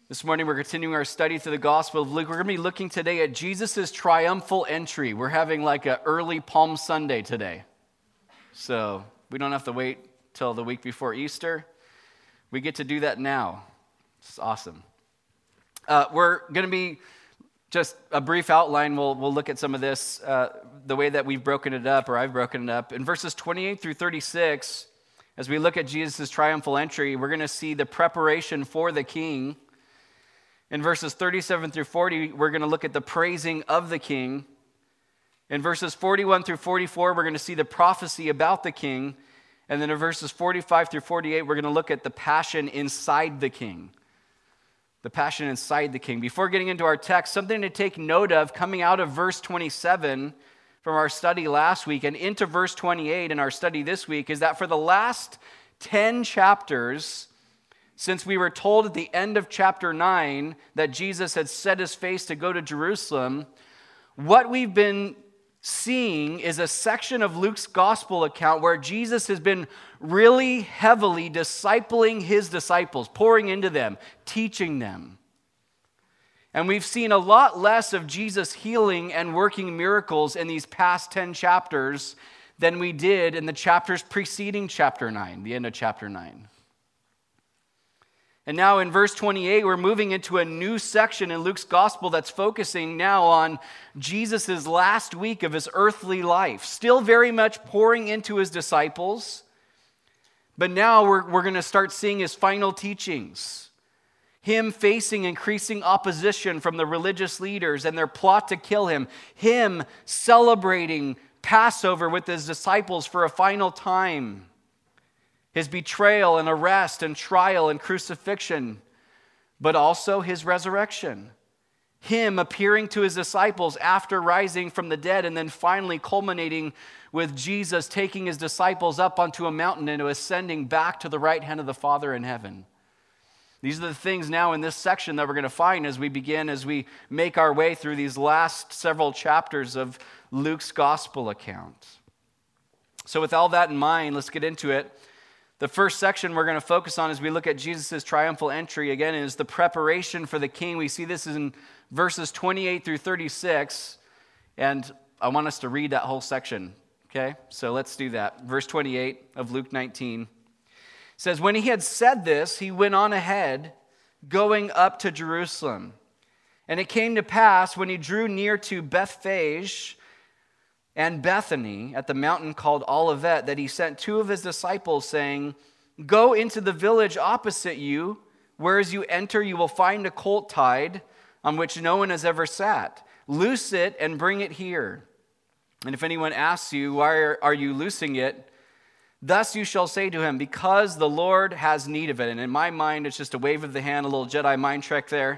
This morning we're continuing our study through the Gospel of Luke. We're going to be looking today at Jesus' triumphal entry. We're having like an early Palm Sunday today. So we don't have to wait till the week before Easter. We get to do that now. It's awesome. We're going to be just a brief outline. We'll look at some of this, the way that we've broken it up, or I've broken it up. In verses 28 through 36, as we look at Jesus' triumphal entry, we're going to see the preparation for the king. In verses 37 through 40, we're going to look at the praising of the king. In verses 41 through 44, we're going to see the prophecy about the king. And then in verses 45 through 48, we're going to look at the passion inside the king. The passion inside the king. Before getting into our text, something to take note of coming out of verse 27 from our study last week and into verse 28 in our study this week is that for the last 10 chapters, since we were told at the end of chapter 9 that Jesus had set his face to go to Jerusalem, what we've been seeing is a section of Luke's gospel account where Jesus has been really heavily discipling his disciples, pouring into them, teaching them. And we've seen a lot less of Jesus healing and working miracles in these past 10 chapters than we did in the chapters preceding chapter 9, the end of chapter 9. And now in verse 28, we're moving into a new section in Luke's gospel that's focusing now on Jesus' last week of his earthly life. Still very much pouring into his disciples, but now we're going to start seeing his final teachings. Him facing increasing opposition from the religious leaders and their plot to kill him. Him celebrating Passover with his disciples for a final time. His betrayal and arrest and trial and crucifixion, but also his resurrection. Him appearing to his disciples after rising from the dead, and then finally culminating with Jesus taking his disciples up onto a mountain and ascending back to the right hand of the Father in heaven. These are the things now in this section that we're going to find as we make our way through these last several chapters of Luke's gospel account. So with all that in mind, let's get into it. The first section we're going to focus on as we look at Jesus' triumphal entry, again, is the preparation for the king. We see this in verses 28 through 36, and I want us to read that whole section, okay? So let's do that. Verse 28 of Luke 19 says, "When he had said this, he went on ahead, going up to Jerusalem. And it came to pass, when he drew near to Bethphage and Bethany at the mountain called Olivet, that he sent two of his disciples, saying, 'Go into the village opposite you, where as you enter you will find a colt tied, on which no one has ever sat. Loose it and bring it here. And if anyone asks you, why are you loosing it? Thus you shall say to him, because the Lord has need of it.'" And in my mind, it's just a wave of the hand, a little Jedi mind trick there.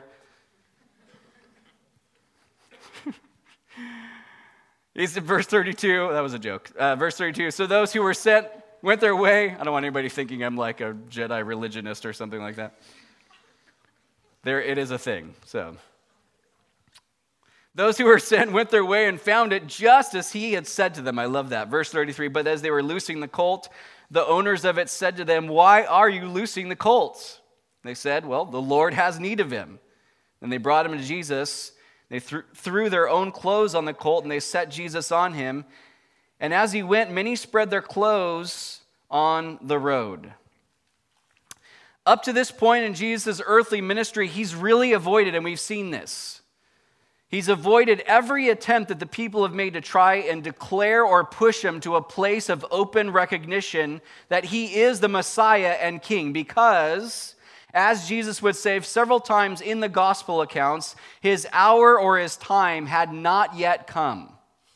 He's in verse 32. That was a joke. Verse 32. "So those who were sent went their way." I don't want anybody thinking I'm like a Jedi religionist or something like that. There, it is a thing. So, "Those who were sent went their way and found it just as he had said to them." I love that. Verse 33. "But as they were loosing the colt, the owners of it said to them, 'Why are you loosing the colt?' They said, 'Well, the Lord has need of him.' And they brought him to Jesus. They threw their own clothes on the colt, and they set Jesus on him. And as he went, many spread their clothes on the road." Up to this point in Jesus' earthly ministry, he's really avoided, and we've seen this. He's avoided every attempt that the people have made to try and declare or push him to a place of open recognition that he is the Messiah and King, because, as Jesus would say several times in the gospel accounts, his hour or his time had not yet come.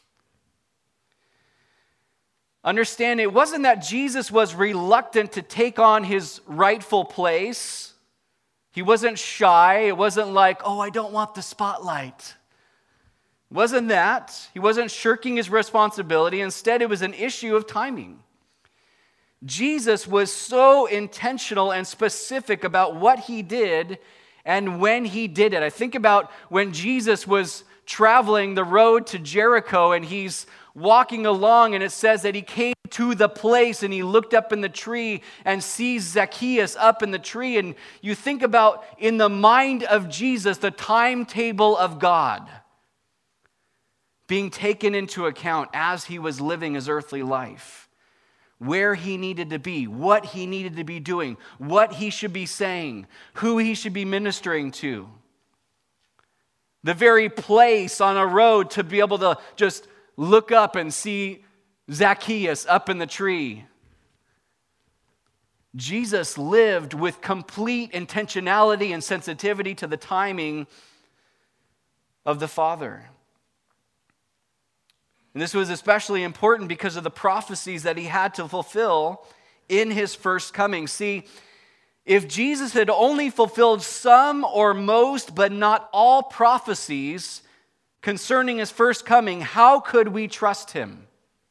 Understand, it wasn't that Jesus was reluctant to take on his rightful place. He wasn't shy. It wasn't like, "Oh, I don't want the spotlight." It wasn't that. He wasn't shirking his responsibility. Instead, it was an issue of timing. Jesus was so intentional and specific about what he did and when he did it. I think about when Jesus was traveling the road to Jericho and he's walking along, and it says that he came to the place and he looked up in the tree and sees Zacchaeus up in the tree. And you think about, in the mind of Jesus, the timetable of God being taken into account as he was living his earthly life. Where he needed to be, what he needed to be doing, what he should be saying, who he should be ministering to. The very place on a road to be able to just look up and see Zacchaeus up in the tree. Jesus lived with complete intentionality and sensitivity to the timing of the Father. And this was especially important because of the prophecies that he had to fulfill in his first coming. See, if Jesus had only fulfilled some or most, but not all prophecies concerning his first coming, how could we trust him?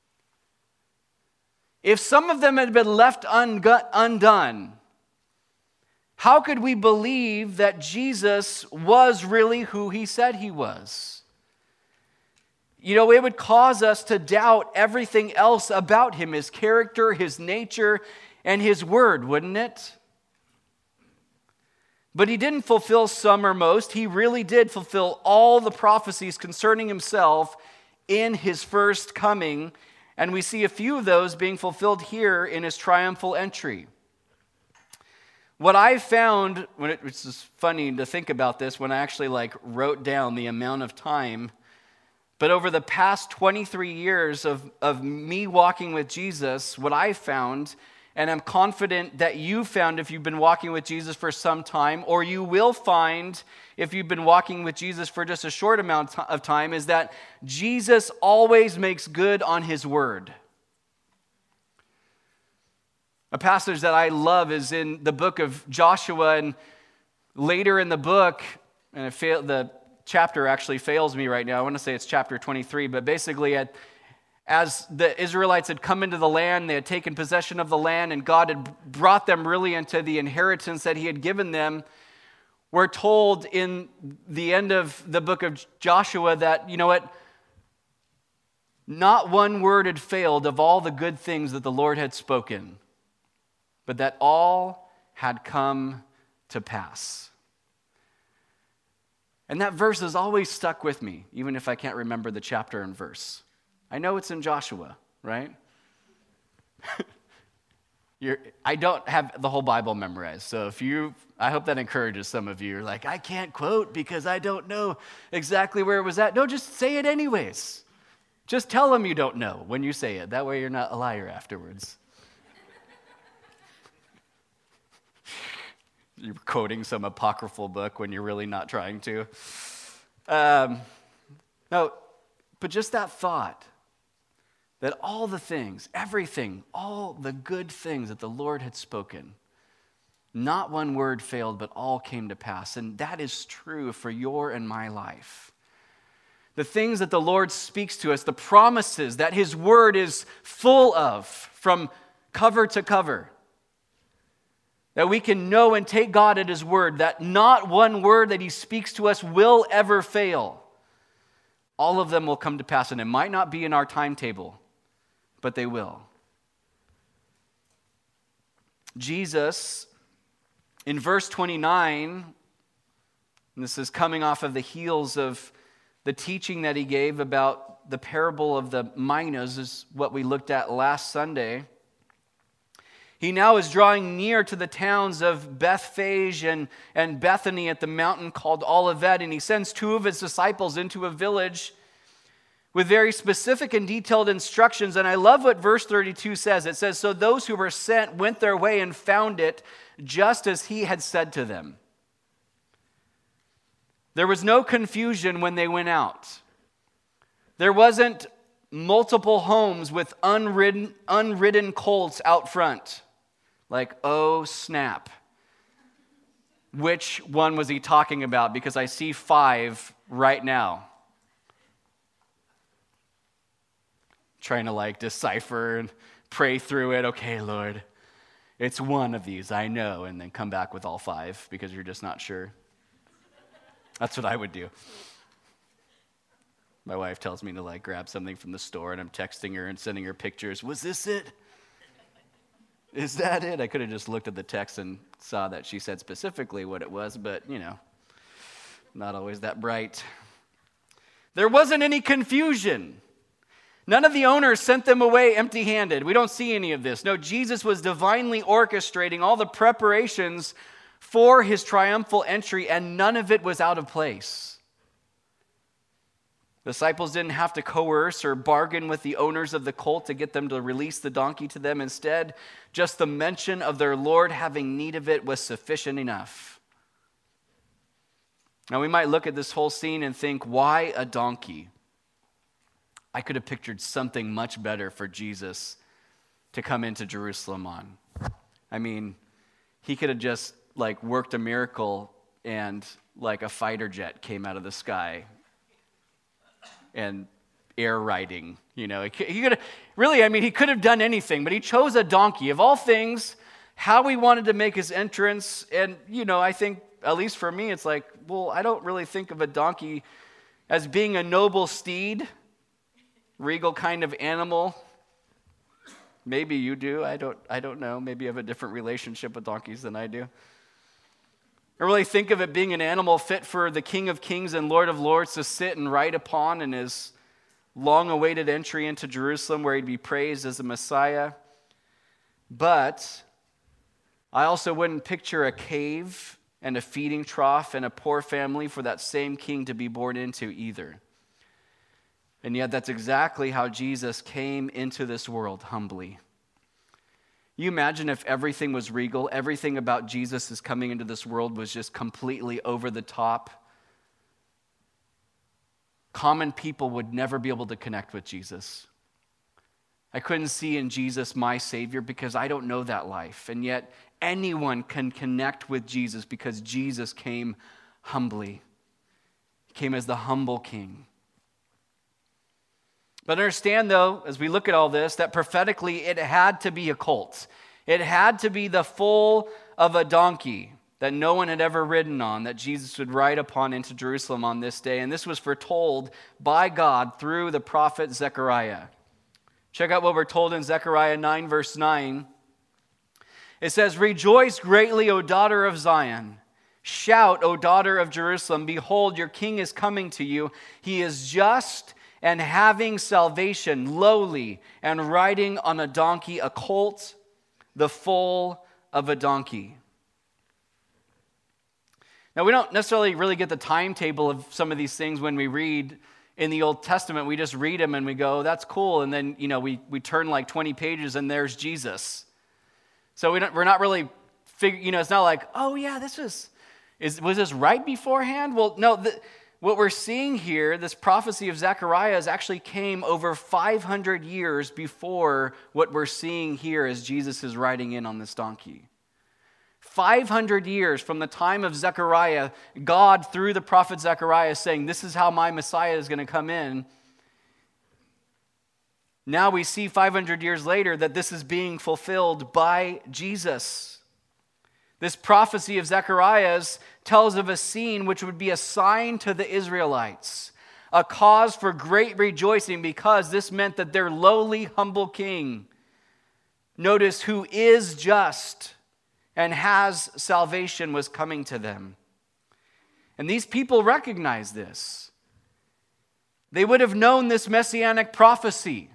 If some of them had been left undone, how could we believe that Jesus was really who he said he was? You know, it would cause us to doubt everything else about him, his character, his nature, and his word, wouldn't it? But he didn't fulfill some or most. He really did fulfill all the prophecies concerning himself in his first coming, and we see a few of those being fulfilled here in his triumphal entry. What I found, it's just funny to think about this, when I actually wrote down the amount of time. But over the past 23 years of me walking with Jesus, what I found, and I'm confident that you found if you've been walking with Jesus for some time, or you will find if you've been walking with Jesus for just a short amount of time, is that Jesus always makes good on his word. A passage that I love is in the book of Joshua, and later in the book, and the chapter actually fails me right now. I want to say it's chapter 23, but basically as the Israelites had come into the land, they had taken possession of the land, and God had brought them really into the inheritance that he had given them. We're told in the end of the book of Joshua that, you know what, not one word had failed of all the good things that the Lord had spoken, but that all had come to pass. And that verse has always stuck with me, even if I can't remember the chapter and verse. I know it's in Joshua, right? I don't have the whole Bible memorized, so I hope that encourages some of you. You're like, I can't quote because I don't know exactly where it was at. No, just say it anyways. Just tell them you don't know when you say it. That way you're not a liar afterwards. You're quoting some apocryphal book when you're really not trying to. No, but just that thought that all the things, everything, all the good things that the Lord had spoken, not one word failed, but all came to pass. And that is true for your and my life. The things that the Lord speaks to us, the promises that his word is full of from cover to cover, that we can know and take God at his word, that not one word that he speaks to us will ever fail. All of them will come to pass, and it might not be in our timetable, but they will. Jesus, in verse 29, and this is coming off of the heels of the teaching that he gave about the parable of the minas, is what we looked at last Sunday. He now is drawing near to the towns of Bethphage and Bethany at the mountain called Olivet, and he sends two of his disciples into a village with very specific and detailed instructions. And I love what verse 32 says. It says, "So those who were sent went their way and found it just as he had said to them." There was no confusion when they went out. There wasn't multiple homes with unridden colts out front. Like, oh, snap. Which one was he talking about? Because I see 5 right now. Trying to decipher and pray through it. Okay, Lord, it's one of these, I know. And then come back with all 5 because you're just not sure. That's what I would do. My wife tells me to like grab something from the store, and I'm texting her and sending her pictures. Was this it? Is that it? I could have just looked at the text and saw that she said specifically what it was, but, not always that bright. There wasn't any confusion. None of the owners sent them away empty-handed. We don't see any of this. No, Jesus was divinely orchestrating all the preparations for his triumphal entry, and none of it was out of place. The disciples didn't have to coerce or bargain with the owners of the colt to get them to release the donkey to them. Instead, just the mention of their Lord having need of it was sufficient enough. Now, we might look at this whole scene and think, why a donkey? I could have pictured something much better for Jesus to come into Jerusalem on. I mean, he could have just worked a miracle and a fighter jet came out of the sky and air riding, he could have, really, he could have done anything, but he chose a donkey. Of all things, how he wanted to make his entrance, and, I think, at least for me, it's I don't really think of a donkey as being a noble steed, regal kind of animal. Maybe you do, I don't know. Maybe you have a different relationship with donkeys than I do. I really think of it being an animal fit for the King of Kings and Lord of Lords to sit and ride upon in his long-awaited entry into Jerusalem where he'd be praised as the Messiah. But I also wouldn't picture a cave and a feeding trough and a poor family for that same king to be born into either. And yet that's exactly how Jesus came into this world, humbly. You imagine if everything was regal, everything about Jesus' coming into this world was just completely over the top. Common people would never be able to connect with Jesus. I couldn't see in Jesus my Savior because I don't know that life. And yet anyone can connect with Jesus because Jesus came humbly. He came as the humble King. But understand, though, as we look at all this, that prophetically it had to be a colt. It had to be the foal of a donkey that no one had ever ridden on, that Jesus would ride upon into Jerusalem on this day. And this was foretold by God through the prophet Zechariah. Check out what we're told in Zechariah 9, verse 9. It says, "Rejoice greatly, O daughter of Zion. Shout, O daughter of Jerusalem. Behold, your king is coming to you. He is just and having salvation, lowly, and riding on a donkey, a colt, the foal of a donkey." Now, we don't necessarily really get the timetable of some of these things when we read in the Old Testament. We just read them and we go, that's cool. And then, we turn 20 pages and there's Jesus. So we're not really, it's not like, oh yeah, was this right beforehand? Well, no, what we're seeing here, this prophecy of Zechariah, actually came over 500 years before what we're seeing here as Jesus is riding in on this donkey. 500 years from the time of Zechariah, God, through the prophet Zechariah, saying, this is how my Messiah is going to come in. Now we see 500 years later that this is being fulfilled by Jesus. This prophecy of Zechariah's tells of a scene which would be a sign to the Israelites, a cause for great rejoicing because this meant that their lowly, humble king, notice who is just and has salvation, was coming to them. And these people recognize this. They would have known this messianic prophecy,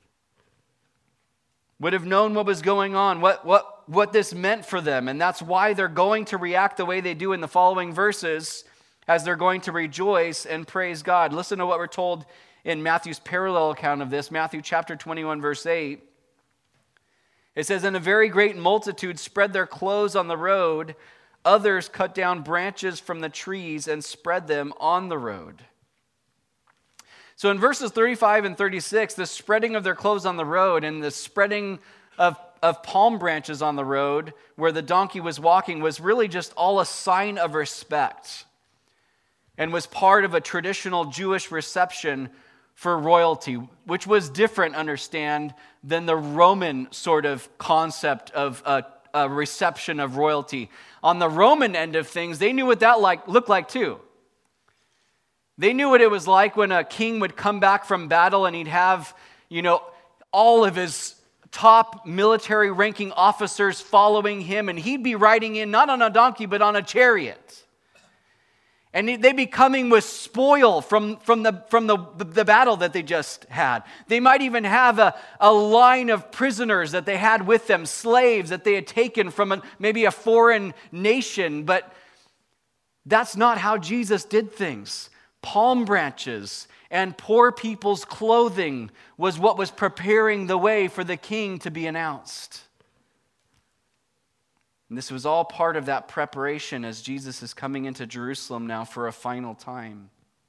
would have known what was going on, what this meant for them. And that's why they're going to react the way they do in the following verses as they're going to rejoice and praise God. Listen to what we're told in Matthew's parallel account of this, Matthew chapter 21, verse 8. It says, "And a very great multitude spread their clothes on the road. Others cut down branches from the trees and spread them on the road." So in verses 35 and 36, the spreading of their clothes on the road and the spreading of palm branches on the road where the donkey was walking was really just all a sign of respect and was part of a traditional Jewish reception for royalty, which was different, understand, than the Roman sort of concept of a reception of royalty. On the Roman end of things, they knew what that looked like too. They knew what it was like when a king would come back from battle and he'd have, all of his top military ranking officers following him, and he'd be riding in not on a donkey but on a chariot. And they'd be coming with spoil from the battle that they just had. They might even have a line of prisoners that they had with them, slaves that they had taken from maybe a foreign nation. But that's not how Jesus did things. Palm branches and poor people's clothing was what was preparing the way for the king to be announced. And this was all part of that preparation as Jesus is coming into Jerusalem now for a final time.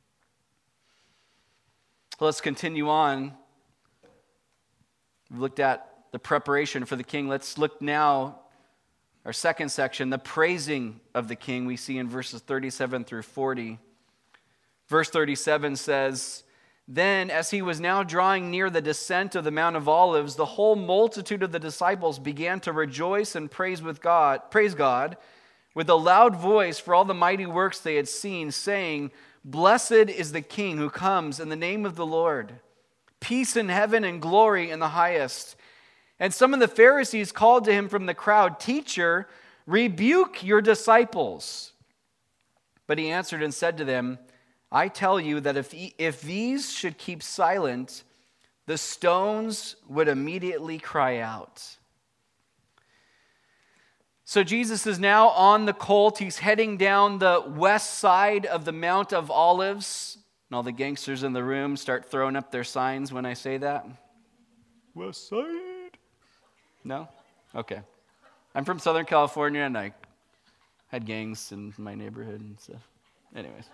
Let's continue on. We've looked at the preparation for the king. Let's look now, our second section, the praising of the king we see in verses 37 through 40. Verse 37 says, "Then, as he was now drawing near the descent of the Mount of Olives, the whole multitude of the disciples began to rejoice and praise God with a loud voice for all the mighty works they had seen, saying, 'Blessed is the King who comes in the name of the Lord. Peace in heaven and glory in the highest.' And some of the Pharisees called to him from the crowd, 'Teacher, rebuke your disciples.' But he answered and said to them, 'I tell you that if these should keep silent, the stones would immediately cry out.'" So Jesus is now on the colt. He's heading down the west side of the Mount of Olives. And all the gangsters in the room start throwing up their signs when I say that. West side? No? Okay. I'm from Southern California, and I had gangs in my neighborhood and stuff. Anyways.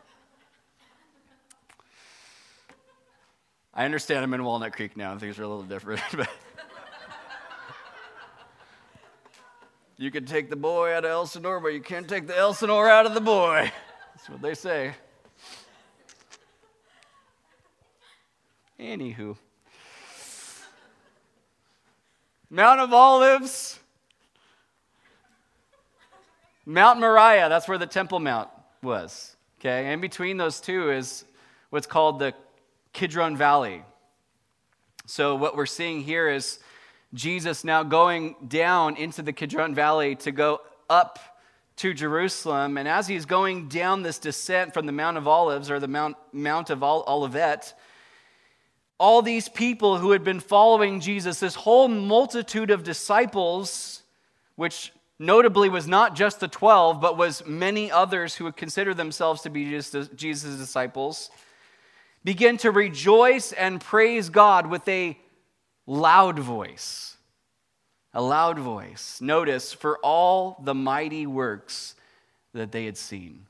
I understand I'm in Walnut Creek now, and things are a little different. But you can take the boy out of Elsinore, but you can't take the Elsinore out of the boy. That's what they say. Anywho. Mount of Olives. Mount Moriah, that's where the Temple Mount was. Okay, in between those two is what's called the Kidron Valley. So what we're seeing here is Jesus now going down into the Kidron Valley to go up to Jerusalem. And as he's going down this descent from the Mount of Olives, or the Mount of Olivet, all these people who had been following Jesus, this whole multitude of disciples, which notably was not just the 12, but was many others who would consider themselves to be Jesus' disciples, begin to rejoice and praise God with a loud voice. A loud voice. Notice, for all the mighty works that they had seen.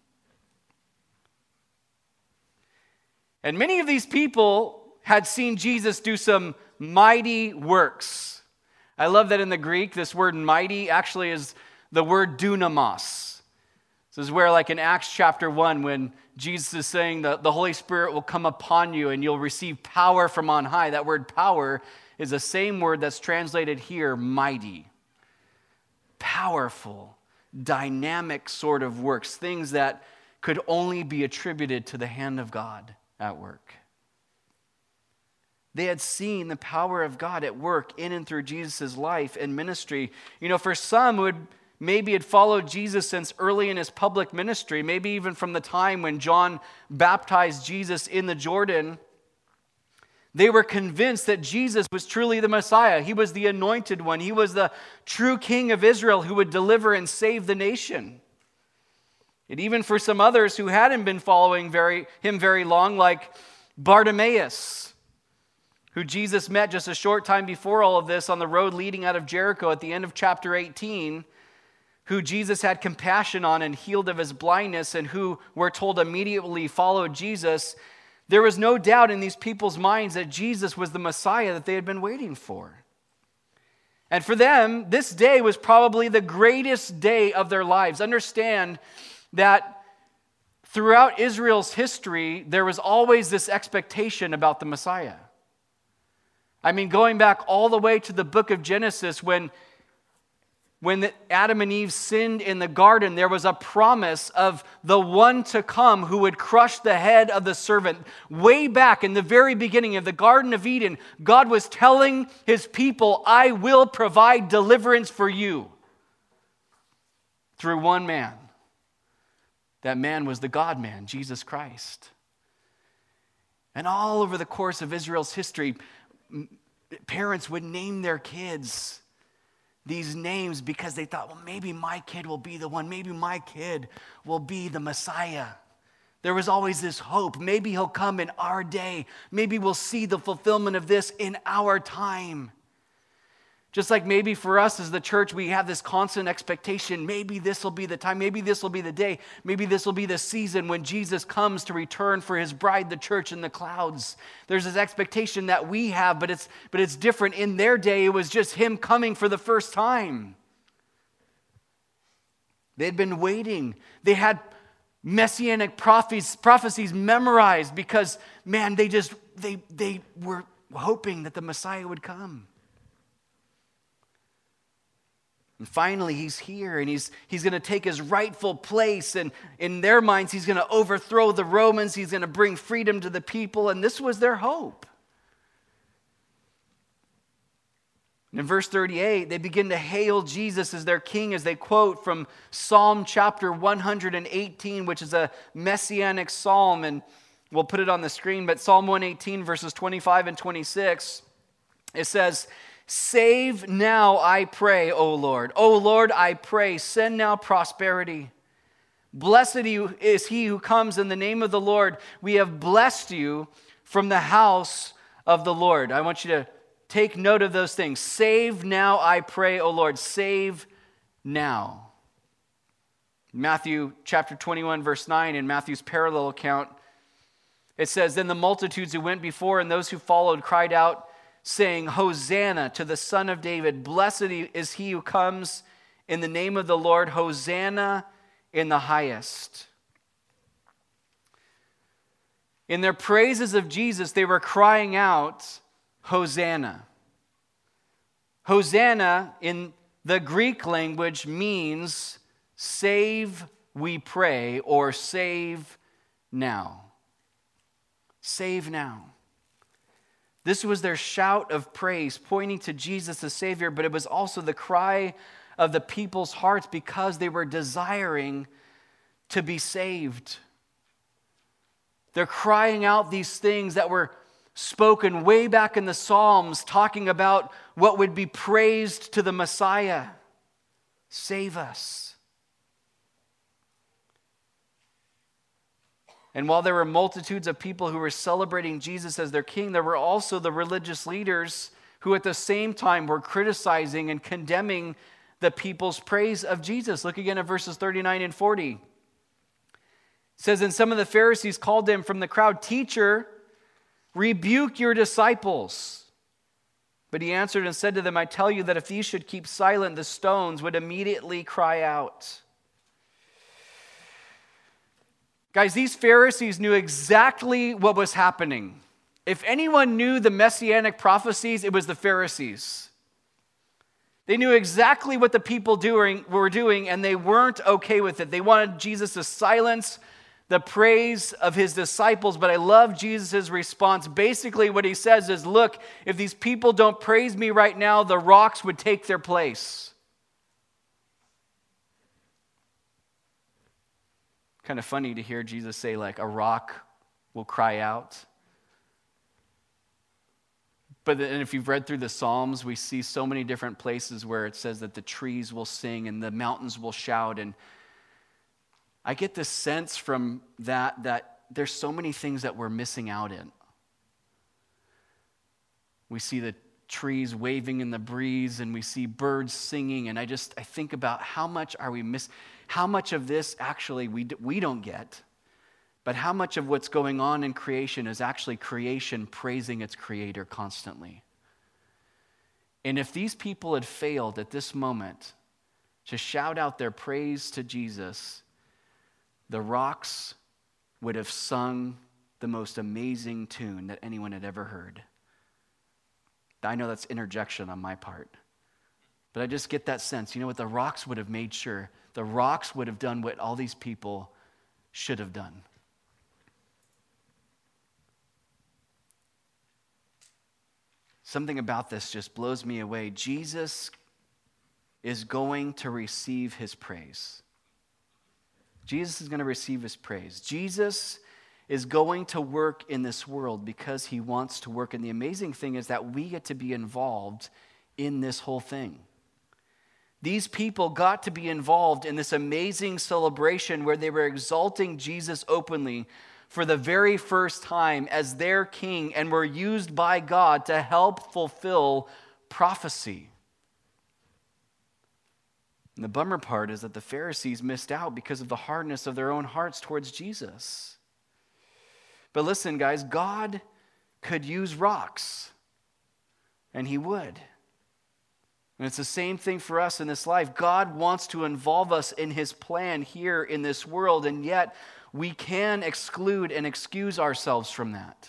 And many of these people had seen Jesus do some mighty works. I love that in the Greek, this word mighty actually is the word dunamos. This is where, like in Acts chapter 1, when Jesus is saying that the Holy Spirit will come upon you and you'll receive power from on high. That word power is the same word that's translated here, mighty. Powerful, dynamic sort of works. Things that could only be attributed to the hand of God at work. They had seen the power of God at work in and through Jesus' life and ministry. For some who maybe had followed Jesus since early in his public ministry, maybe even from the time when John baptized Jesus in the Jordan, they were convinced that Jesus was truly the Messiah. He was the anointed one. He was the true king of Israel who would deliver and save the nation. And even for some others who hadn't been following him very long, like Bartimaeus, who Jesus met just a short time before all of this on the road leading out of Jericho at the end of chapter 18, who Jesus had compassion on and healed of his blindness, and who, we're told, immediately followed Jesus. There was no doubt in these people's minds that Jesus was the Messiah that they had been waiting for. And for them, this day was probably the greatest day of their lives. Understand that throughout Israel's history, there was always this expectation about the Messiah. I mean, going back all the way to the book of Genesis, when when Adam and Eve sinned in the garden, there was a promise of the one to come who would crush the head of the serpent. Way back in the very beginning of the Garden of Eden, God was telling his people, I will provide deliverance for you through one man. That man was the God-man, Jesus Christ. And all over the course of Israel's history, parents would name their kids these names because they thought, well, maybe my kid will be the one. Maybe my kid will be the Messiah. There was always this hope. Maybe he'll come in our day. Maybe we'll see the fulfillment of this in our time. Just like maybe for us as the church, we have this constant expectation. Maybe this will be the time. Maybe this will be the day. Maybe this will be the season when Jesus comes to return for his bride, the church, in the clouds. There's this expectation that we have, but it's different. In their day, it was just him coming for the first time. They'd been waiting. They had messianic prophecies memorized because, man, they were hoping that the Messiah would come. And finally, he's here, and he's going to take his rightful place, and in their minds, he's going to overthrow the Romans. He's going to bring freedom to the people, and this was their hope. And in verse 38, they begin to hail Jesus as their king as they quote from Psalm chapter 118, which is a messianic psalm, and we'll put it on the screen, but Psalm 118, verses 25 and 26, it says, Save now, I pray, O Lord. O Lord, I pray, send now prosperity. Blessed is he who comes in the name of the Lord. We have blessed you from the house of the Lord. I want you to take note of those things. Save now, I pray, O Lord. Save now. Matthew chapter 21, verse 9, in Matthew's parallel account, it says, Then the multitudes who went before and those who followed cried out, saying, Hosanna to the Son of David. Blessed is he who comes in the name of the Lord. Hosanna in the highest. In their praises of Jesus, they were crying out, Hosanna. Hosanna in the Greek language means save, we pray, or save now. Save now. This was their shout of praise, pointing to Jesus as Savior, but it was also the cry of the people's hearts because they were desiring to be saved. They're crying out these things that were spoken way back in the Psalms, talking about what would be praised to the Messiah. Save us. And while there were multitudes of people who were celebrating Jesus as their king, there were also the religious leaders who at the same time were criticizing and condemning the people's praise of Jesus. Look again at verses 39 and 40. It says, And some of the Pharisees called him from the crowd, Teacher, rebuke your disciples. But he answered and said to them, I tell you that if these should keep silent, the stones would immediately cry out. Guys, these Pharisees knew exactly what was happening. If anyone knew the messianic prophecies, it was the Pharisees. They knew exactly what the people were doing, and they weren't okay with it. They wanted Jesus to silence the praise of his disciples, but I love Jesus' response. Basically, what he says is, look, if these people don't praise me right now, the rocks would take their place. Kind of funny to hear Jesus say, like, a rock will cry out. But then if you've read through the Psalms, we see so many different places where it says that the trees will sing and the mountains will shout. And I get this sense from that there's so many things that we're missing out in. We see the trees waving in the breeze and we see birds singing, and I think about how much are we how much of this actually we don't get, but how much of what's going on in creation is actually creation praising its creator constantly. And if these people had failed at this moment to shout out their praise to Jesus, the rocks would have sung the most amazing tune that anyone had ever heard. I know that's interjection on my part. But I just get that sense, you know what, the rocks would have made sure. The rocks would have done what all these people should have done. Something about this just blows me away. Jesus is going to receive his praise. Jesus is going to receive his praise. Jesus is going to work in this world because he wants to work. And the amazing thing is that we get to be involved in this whole thing. These people got to be involved in this amazing celebration where they were exalting Jesus openly for the very first time as their king and were used by God to help fulfill prophecy. And the bummer part is that the Pharisees missed out because of the hardness of their own hearts towards Jesus. But listen, guys, God could use rocks, and he would. And it's the same thing for us in this life. God wants to involve us in his plan here in this world, and yet we can exclude and excuse ourselves from that.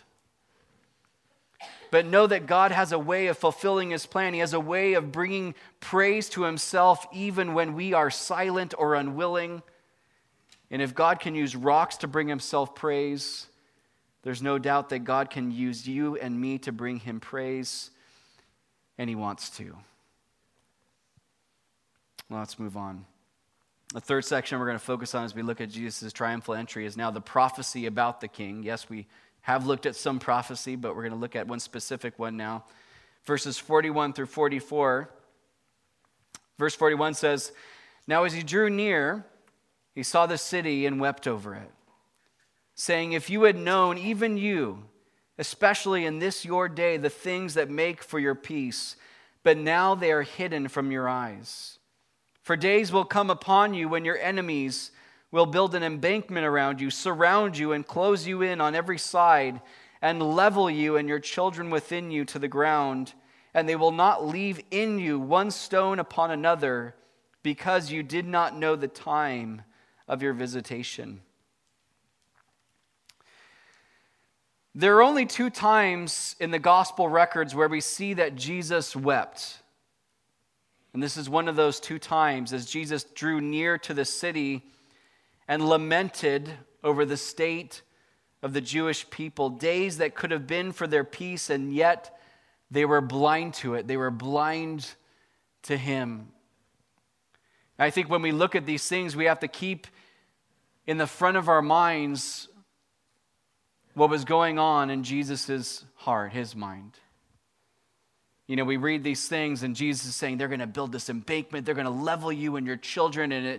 But know that God has a way of fulfilling his plan. He has a way of bringing praise to himself even when we are silent or unwilling. And if God can use rocks to bring himself praise, there's no doubt that God can use you and me to bring him praise, and he wants to. Well, let's move on. The third section we're going to focus on as we look at Jesus' triumphal entry is now the prophecy about the king. Yes, we have looked at some prophecy, but we're going to look at one specific one now. Verses 41 through 44. Verse 41 says, "Now as he drew near, he saw the city and wept over it, saying, 'If you had known, even you, especially in this your day, the things that make for your peace, but now they are hidden from your eyes. For days will come upon you when your enemies will build an embankment around you, surround you, and close you in on every side, and level you and your children within you to the ground, and they will not leave in you one stone upon another, because you did not know the time of your visitation.'" There are only 2 times in the gospel records where we see that Jesus wept. And this is one of those 2 times as Jesus drew near to the city and lamented over the state of the Jewish people, days that could have been for their peace, and yet they were blind to it. They were blind to him. I think when we look at these things, we have to keep in the front of our minds what was going on in Jesus' heart, his mind. You know, we read these things and Jesus is saying they're going to build this embankment, they're going to level you and your children, and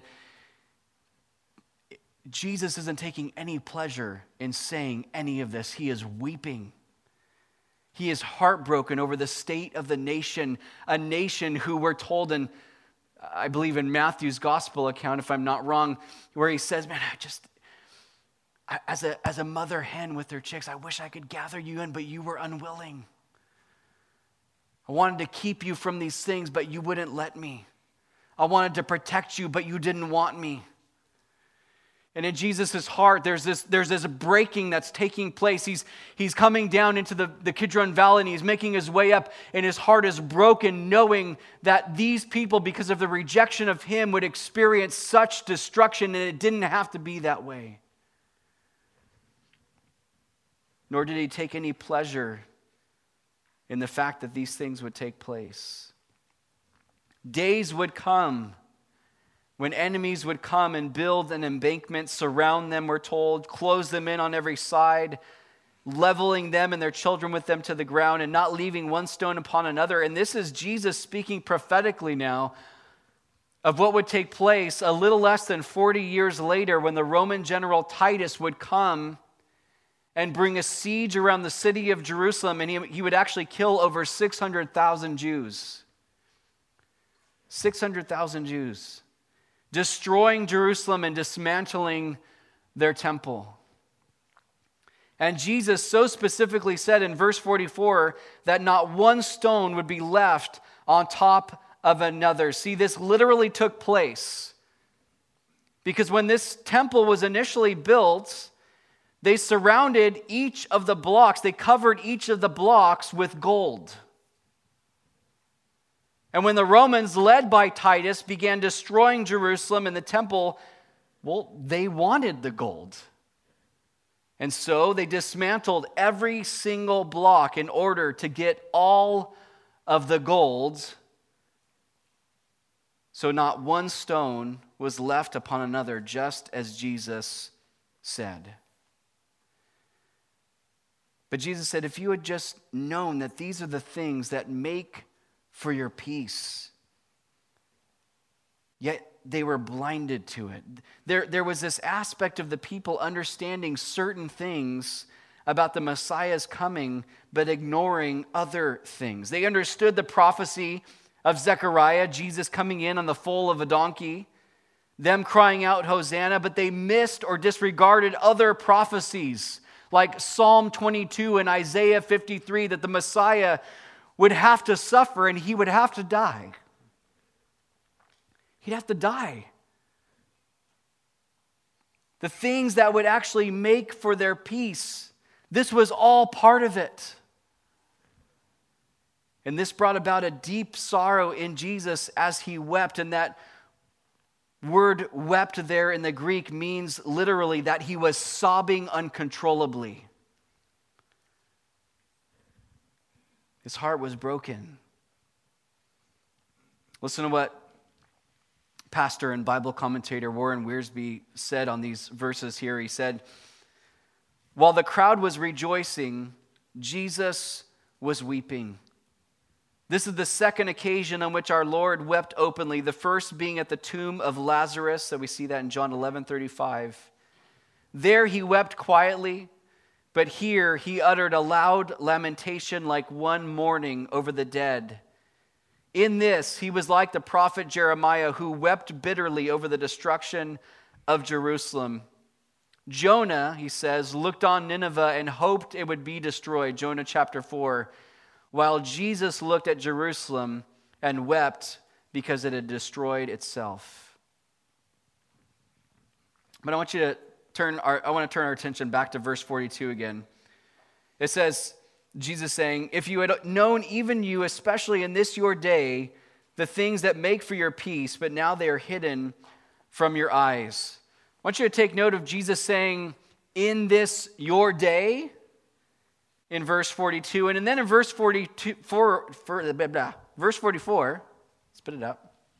Jesus isn't taking any pleasure in saying any of this. He is weeping. He is heartbroken over the state of the nation, a nation who we're told in, I believe in Matthew's gospel account, if I'm not wrong, where he says, man, as a mother hen with her chicks, I wish I could gather you in, but you were unwilling. I wanted to keep you from these things, but you wouldn't let me. I wanted to protect you, but you didn't want me. And in Jesus' heart, there's this breaking that's taking place. He's coming down into the Kidron Valley, and he's making his way up, and his heart is broken, knowing that these people, because of the rejection of him, would experience such destruction, and it didn't have to be that way. Nor did he take any pleasure in the fact that these things would take place. Days would come when enemies would come and build an embankment, surround them, we're told, close them in on every side, leveling them and their children with them to the ground, and not leaving one stone upon another. And this is Jesus speaking prophetically now of what would take place a little less than 40 years later, when the Roman general Titus would come and bring a siege around the city of Jerusalem, and he would actually kill over 600,000 Jews. 600,000 Jews. Destroying Jerusalem and dismantling their temple. And Jesus so specifically said in verse 44 that not one stone would be left on top of another. See, this literally took place because when this temple was initially built, they surrounded each of the blocks, they covered each of the blocks with gold. And when the Romans, led by Titus, began destroying Jerusalem and the temple, well, they wanted the gold. And so they dismantled every single block in order to get all of the gold. So not one stone was left upon another, just as Jesus said. But Jesus said, if you had just known that these are the things that make for your peace, yet they were blinded to it. There was this aspect of the people understanding certain things about the Messiah's coming, but ignoring other things. They understood the prophecy of Zechariah, Jesus coming in on the foal of a donkey, them crying out, Hosanna, but they missed or disregarded other prophecies like Psalm 22 and Isaiah 53, that the Messiah would have to suffer and he would have to die. He'd have to die. The things that would actually make for their peace, this was all part of it. And this brought about a deep sorrow in Jesus as he wept. And that word wept there in the Greek means literally that he was sobbing uncontrollably. His heart was broken. Listen to what pastor and Bible commentator Warren Wiersbe said on these verses here. He said, while the crowd was rejoicing, Jesus was weeping. This is the second occasion on which our Lord wept openly, the first being at the tomb of Lazarus, so we see that in John 11:35. There he wept quietly, but here he uttered a loud lamentation like one mourning over the dead. In this, he was like the prophet Jeremiah, who wept bitterly over the destruction of Jerusalem. Jonah, he says, looked on Nineveh and hoped it would be destroyed, Jonah chapter 4, while Jesus looked at Jerusalem and wept because it had destroyed itself. But I want to turn our attention back to verse 42 again. It says, Jesus saying, if you had known, even you, especially in this your day, the things that make for your peace, but now they are hidden from your eyes. I want you to take note of Jesus saying, in this your day, in verse 42. And then in verse 44, spit it out.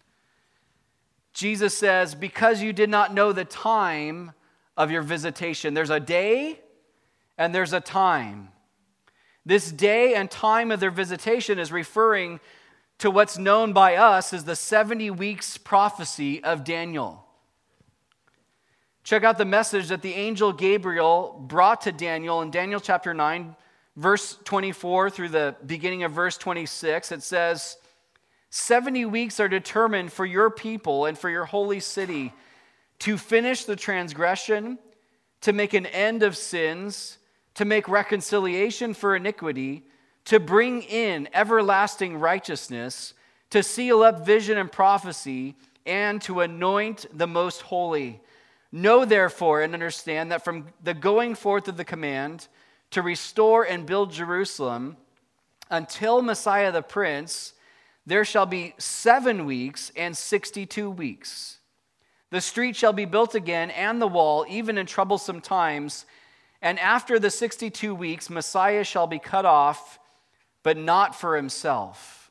Jesus says, because you did not know the time of your visitation. There's a day and there's a time. This day and time of their visitation is referring to what's known by us as the 70 weeks prophecy of Daniel. Check out the message that the angel Gabriel brought to Daniel in Daniel chapter 9, verse 24 through the beginning of verse 26. It says, 70 weeks are determined for your people and for your holy city to finish the transgression, to make an end of sins, to make reconciliation for iniquity, to bring in everlasting righteousness, to seal up vision and prophecy, and to anoint the most holy. Know therefore and understand that from the going forth of the command to restore and build Jerusalem until Messiah the Prince, there shall be 7 weeks and 62 weeks. The street shall be built again and the wall, even in troublesome times. And after the 62 weeks, Messiah shall be cut off, but not for himself.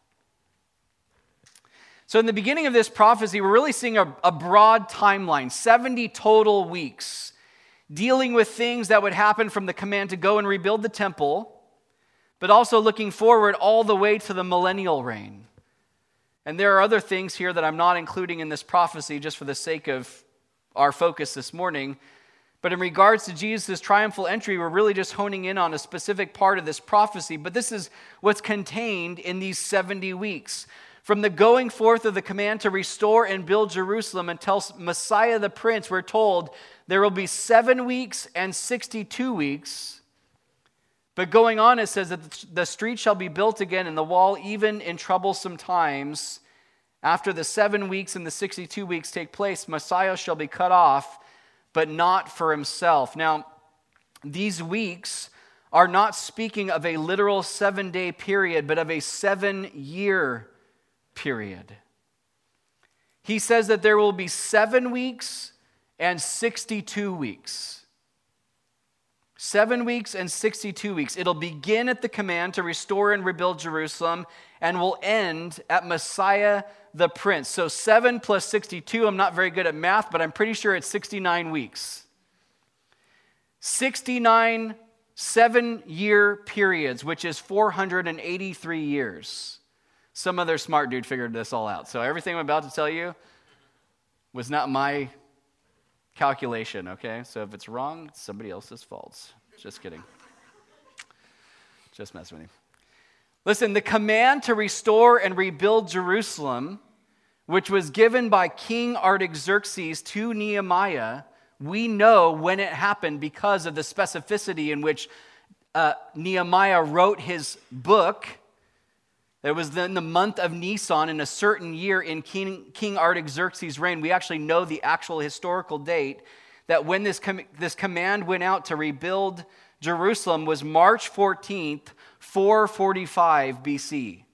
So in the beginning of this prophecy, we're really seeing a broad timeline, 70 total weeks, dealing with things that would happen from the command to go and rebuild the temple, but also looking forward all the way to the millennial reign. And there are other things here that I'm not including in this prophecy just for the sake of our focus this morning. But in regards to Jesus' triumphal entry, we're really just honing in on a specific part of this prophecy. But this is what's contained in these 70 weeks. From the going forth of the command to restore and build Jerusalem until Messiah the Prince, we're told there will be 7 weeks and 62 weeks. But going on, it says that the street shall be built again and the wall even in troublesome times. After the 7 weeks and the 62 weeks take place, Messiah shall be cut off, but not for himself. Now, these weeks are not speaking of a literal 7-day period, but of a 7-year period. He says that there will be 7 weeks and 62 weeks. 7 weeks and 62 weeks. It'll begin at the command to restore and rebuild Jerusalem and will end at Messiah the Prince. So 7 plus 62, I'm not very good at math, but I'm pretty sure it's 69 weeks. 69 7-year periods, which is 483 years. Some other smart dude figured this all out. So everything I'm about to tell you was not my calculation, okay? So if it's wrong, it's somebody else's fault. Just kidding. Just messing with you. Listen, the command to restore and rebuild Jerusalem, which was given by King Artaxerxes to Nehemiah, we know when it happened because of the specificity in which Nehemiah wrote his book. It was in the month of Nisan in a certain year in King Artaxerxes' reign. We actually know the actual historical date that when this command went out to rebuild Jerusalem was March 14th, 445 BC.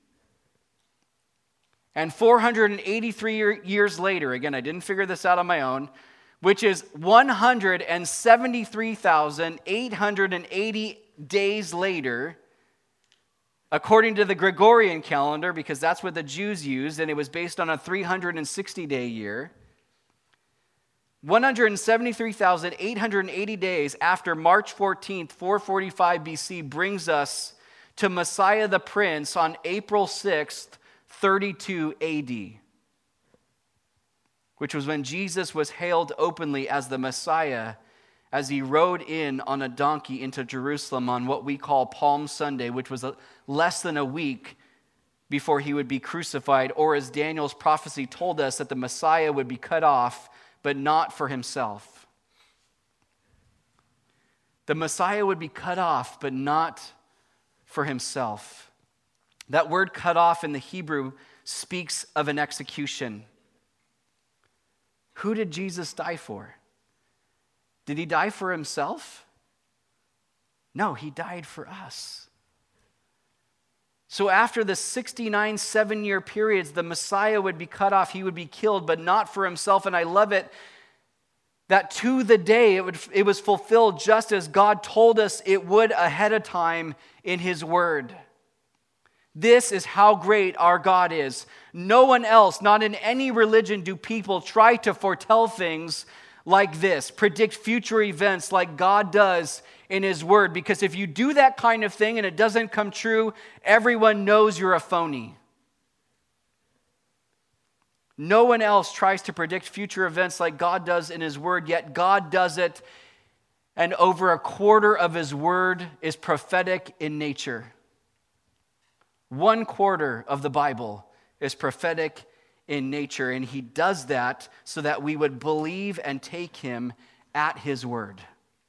And 483 years later, again, I didn't figure this out on my own, which is 173,880 days later, according to the Gregorian calendar, because that's what the Jews used, and it was based on a 360-day year. 173,880 days after March 14th, 445 BC, brings us to Messiah the Prince on April 6th, 32 AD, which was when Jesus was hailed openly as the Messiah as he rode in on a donkey into Jerusalem on what we call Palm Sunday, which was less than a week before he would be crucified, or as Daniel's prophecy told us, that the Messiah would be cut off, but not for himself. The Messiah would be cut off, but not for himself. That word cut off in the Hebrew speaks of an execution. Who did Jesus die for? Did he die for himself? No, he died for us. So after the 69 7-year periods, the Messiah would be cut off. He would be killed, but not for himself. And I love it that to the day it was fulfilled just as God told us it would ahead of time in his word. This is how great our God is. No one else, not in any religion, do people try to foretell things like this, predict future events like God does in his word. Because if you do that kind of thing and it doesn't come true, everyone knows you're a phony. No one else tries to predict future events like God does in his word, yet God does it, and over a quarter of his word is prophetic in nature. 1/4 of the Bible is prophetic in nature, and he does that so that we would believe and take him at his word.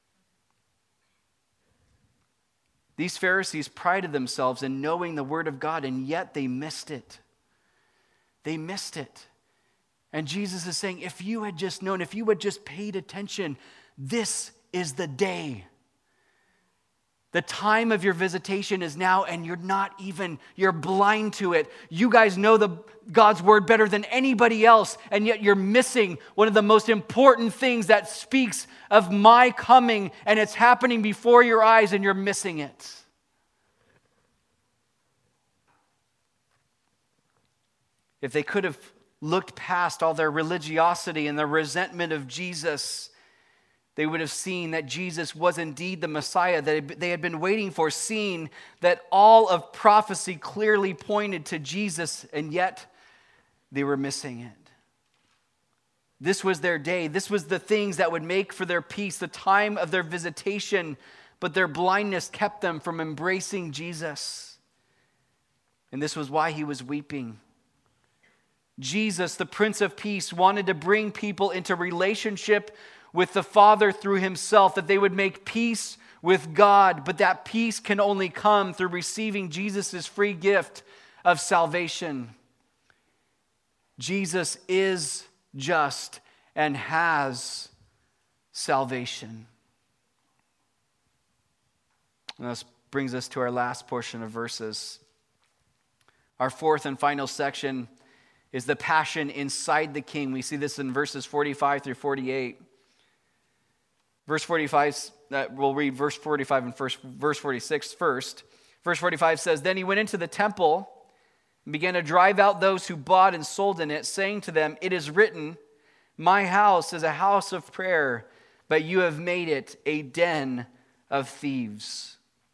These Pharisees prided themselves in knowing the word of God, and yet they missed it. They missed it. And Jesus is saying, if you had just known, if you had just paid attention, this is the day. The time of your visitation is now, and you're blind to it. You guys know God's word better than anybody else, and yet you're missing one of the most important things that speaks of my coming, and it's happening before your eyes, and you're missing it. If they could have looked past all their religiosity and their resentment of Jesus, they would have seen that Jesus was indeed the Messiah that they had been waiting for, seen that all of prophecy clearly pointed to Jesus, and yet they were missing it. This was their day. This was the things that would make for their peace, the time of their visitation, but their blindness kept them from embracing Jesus. And this was why he was weeping. Jesus, the Prince of Peace, wanted to bring people into relationship with the Father through himself, that they would make peace with God, but that peace can only come through receiving Jesus' free gift of salvation. Jesus is just and has salvation. And this brings us to our last portion of verses. Our fourth and final section is the passion inside the king. We see this in verses 45 through 48. Verse 45, we'll read verse 45 and verse 46 first. Verse 45 says, "Then he went into the temple and began to drive out those who bought and sold in it, saying to them, 'It is written, my house is a house of prayer, but you have made it a den of thieves.'"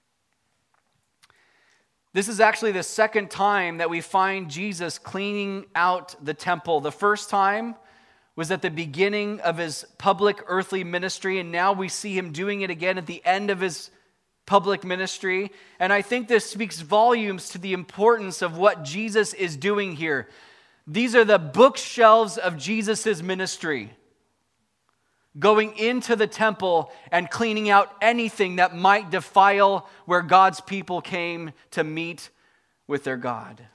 This is actually the second time that we find Jesus cleaning out the temple. The first time was at the beginning of his public earthly ministry, and now we see him doing it again at the end of his public ministry. And I think this speaks volumes to the importance of what Jesus is doing here. These are the bookshelves of Jesus' ministry. Going into the temple and cleaning out anything that might defile where God's people came to meet with their God.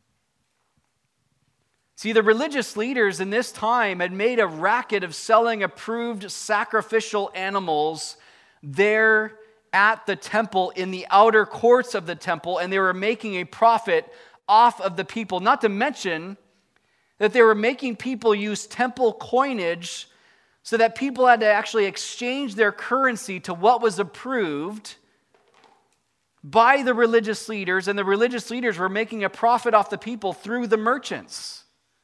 See, the religious leaders in this time had made a racket of selling approved sacrificial animals there at the temple in the outer courts of the temple, and they were making a profit off of the people. Not to mention that they were making people use temple coinage so that people had to actually exchange their currency to what was approved by the religious leaders, and the religious leaders were making a profit off the people through the merchants.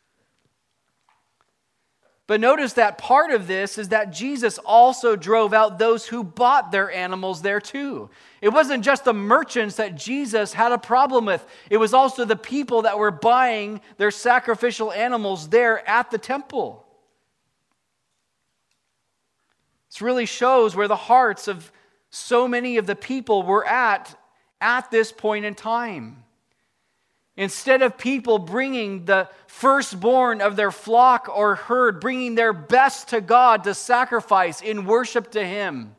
But notice that part of this is that Jesus also drove out those who bought their animals there too. It wasn't just the merchants that Jesus had a problem with. It was also the people that were buying their sacrificial animals there at the temple. This really shows where the hearts of so many of the people were at this point in time. Instead of people bringing the firstborn of their flock or herd, bringing their best to God to sacrifice in worship to Him,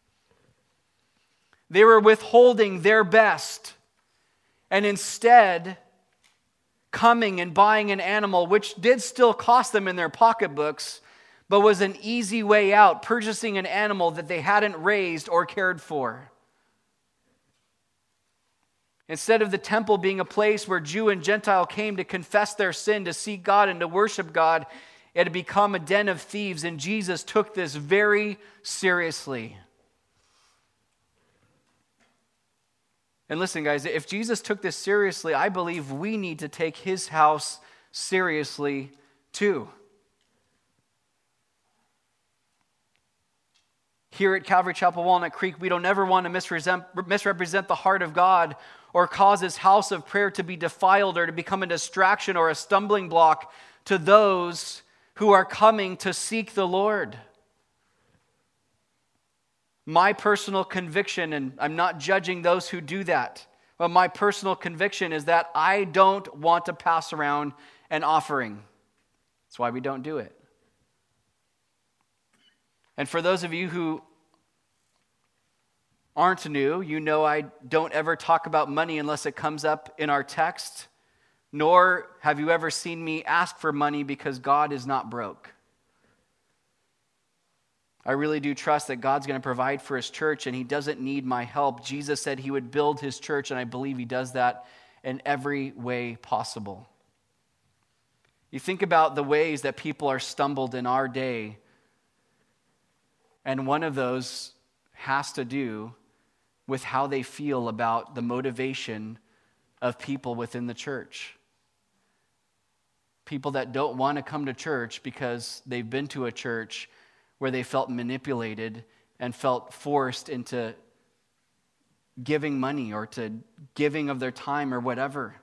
they were withholding their best and instead coming and buying an animal, which did still cost them in their pocketbooks, but was an easy way out, purchasing an animal that they hadn't raised or cared for. Instead of the temple being a place where Jew and Gentile came to confess their sin, to seek God, and to worship God, it had become a den of thieves, and Jesus took this very seriously. And listen, guys, if Jesus took this seriously, I believe we need to take His house seriously too. Here at Calvary Chapel Walnut Creek, we don't ever want to misrepresent the heart of God or cause His house of prayer to be defiled or to become a distraction or a stumbling block to those who are coming to seek the Lord. My personal conviction, and I'm not judging those who do that, but my personal conviction is that I don't want to pass around an offering. That's why we don't do it. And for those of you who aren't new, you know I don't ever talk about money unless it comes up in our text, nor have you ever seen me ask for money because God is not broke. I really do trust that God's going to provide for His church and He doesn't need my help. Jesus said He would build His church, and I believe He does that in every way possible. You think about the ways that people are stumbled in our day, and one of those has to do with how they feel about the motivation of people within the church. People that don't want to come to church because they've been to a church where they felt manipulated and felt forced into giving money or to giving of their time or whatever.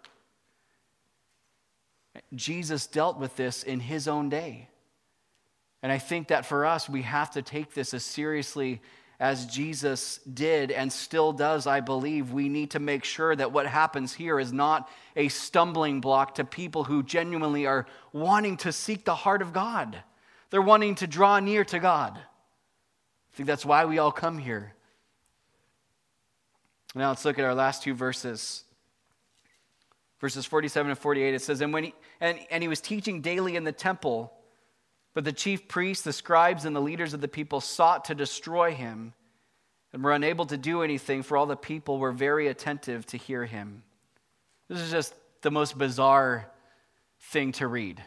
Jesus dealt with this in His own day. And I think that for us, we have to take this as seriously as Jesus did and still does, I believe. We need to make sure that what happens here is not a stumbling block to people who genuinely are wanting to seek the heart of God. They're wanting to draw near to God. I think that's why we all come here. Now let's look at our last two verses. Verses 47 and 48, it says, And he was teaching daily in the temple, but the chief priests, the scribes, and the leaders of the people sought to destroy him and were unable to do anything, for all the people were very attentive to hear him. This is just the most bizarre thing to read.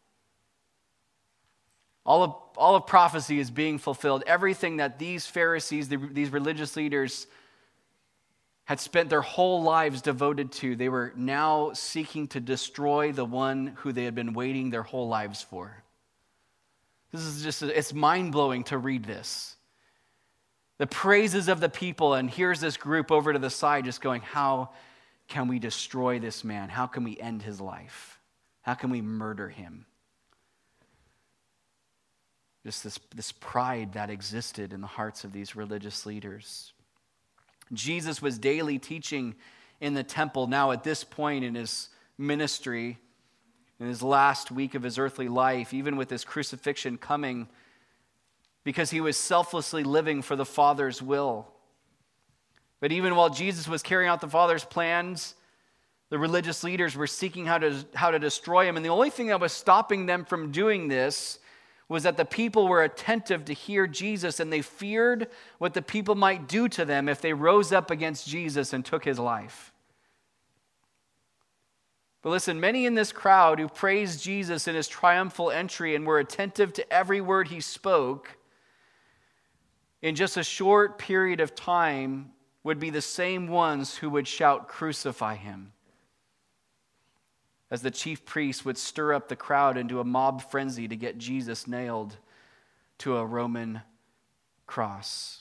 All of prophecy is being fulfilled. Everything that these Pharisees, these religious leaders, had spent their whole lives devoted to, they were now seeking to destroy the one who they had been waiting their whole lives for. This is it's mind-blowing to read this. The praises of the people, and here's this group over to the side just going, how can we destroy this man? How can we end his life? How can we murder him? Just this pride that existed in the hearts of these religious leaders. Jesus was daily teaching in the temple now at this point in his ministry, in his last week of his earthly life, even with his crucifixion coming, because he was selflessly living for the Father's will. But even while Jesus was carrying out the Father's plans, the religious leaders were seeking how to destroy him. And the only thing that was stopping them from doing this was that the people were attentive to hear Jesus, and they feared what the people might do to them if they rose up against Jesus and took his life. But listen, many in this crowd who praised Jesus in his triumphal entry and were attentive to every word he spoke, in just a short period of time would be the same ones who would shout, "Crucify him," as the chief priests would stir up the crowd into a mob frenzy to get Jesus nailed to a Roman cross.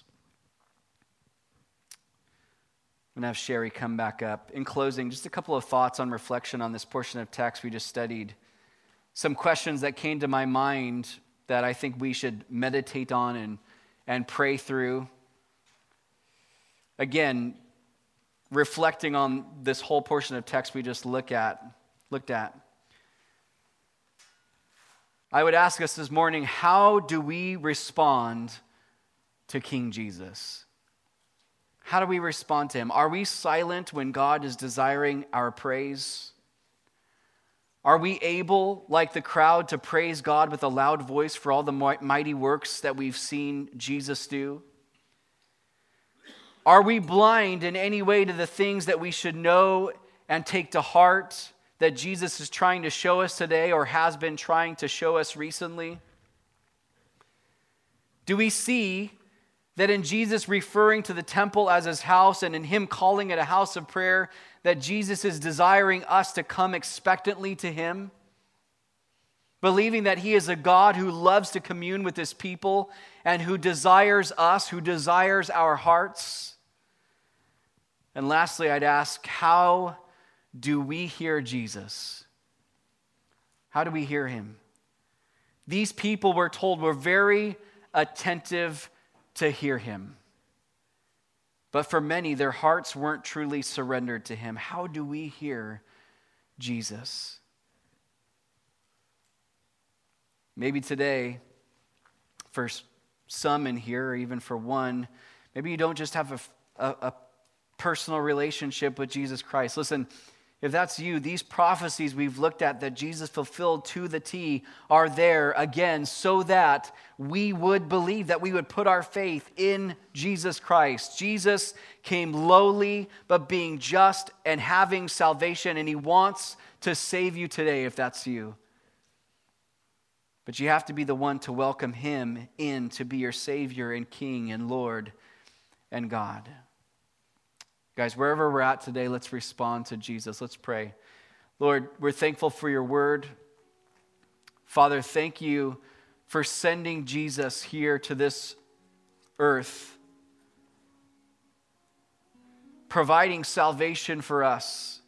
I'm going to have Sherry come back up. In closing, just a couple of thoughts on reflection on this portion of text we just studied. Some questions that came to my mind that I think we should meditate on and pray through. Again, reflecting on this whole portion of text we just looked at. I would ask us this morning, how do we respond to King Jesus? How do we respond to him? Are we silent when God is desiring our praise? Are we able, like the crowd, to praise God with a loud voice for all the mighty works that we've seen Jesus do? Are we blind in any way to the things that we should know and take to heart that Jesus is trying to show us today or has been trying to show us recently? Do we see that in Jesus referring to the temple as his house and in him calling it a house of prayer, that Jesus is desiring us to come expectantly to him, believing that he is a God who loves to commune with his people and who desires us, who desires our hearts? And lastly, I'd ask, how do we hear Jesus? How do we hear him? These people, we're told, were very attentive to hear him. But for many, their hearts weren't truly surrendered to him. How do we hear Jesus? Maybe today, for some in here, or even for one, maybe you don't just have a personal relationship with Jesus Christ. Listen, if that's you, these prophecies we've looked at that Jesus fulfilled to the T are there again so that we would believe, that we would put our faith in Jesus Christ. Jesus came lowly, but being just and having salvation, and he wants to save you today if that's you. But you have to be the one to welcome him in to be your Savior and King and Lord and God. Guys, wherever we're at today, let's respond to Jesus. Let's pray. Lord, we're thankful for your word. Father, thank you for sending Jesus here to this earth, providing salvation for us.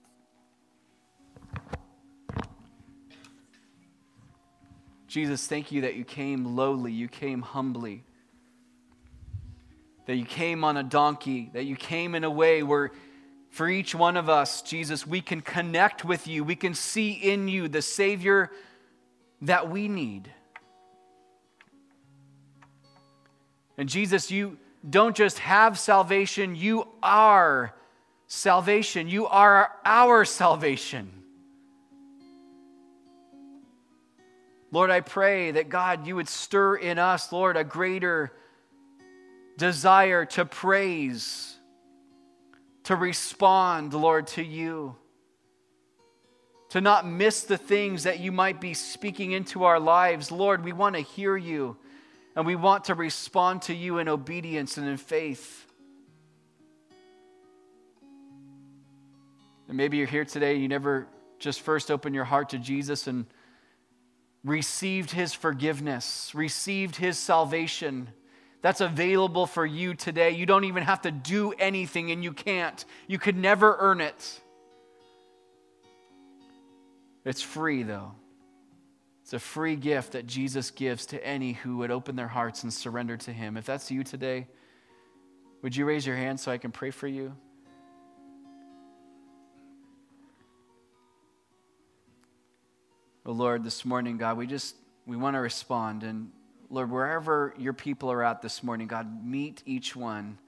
Jesus, thank you that you came lowly, you came humbly, that you came on a donkey, that you came in a way where for each one of us, Jesus, we can connect with you. We can see in you the Savior that we need. And Jesus, you don't just have salvation, you are salvation. You are our salvation. Lord, I pray that God, you would stir in us, Lord, a greater desire to praise, to respond, Lord, to you. to not miss the things that you might be speaking into our lives. Lord, we want to hear you, and we want to respond to you in obedience and in faith. And maybe you're here today, you never just first opened your heart to Jesus and received his forgiveness, received his salvation. That's available for you today. You don't even have to do anything, and you can't. You could never earn it. It's free, though. It's a free gift that Jesus gives to any who would open their hearts and surrender to him. If that's you today, would you raise your hand so I can pray for you? Oh Lord, this morning, God, we want to respond. And Lord, wherever your people are at this morning, God, meet each one.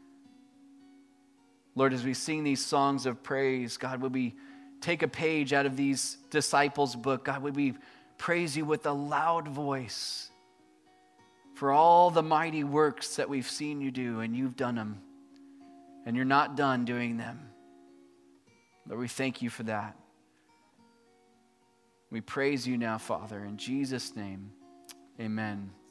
Lord, as we sing these songs of praise, God, would we take a page out of these disciples' book? God, would we praise you with a loud voice for all the mighty works that we've seen you do, and you've done them, and you're not done doing them. Lord, we thank you for that. We praise you now, Father, in Jesus' name, amen.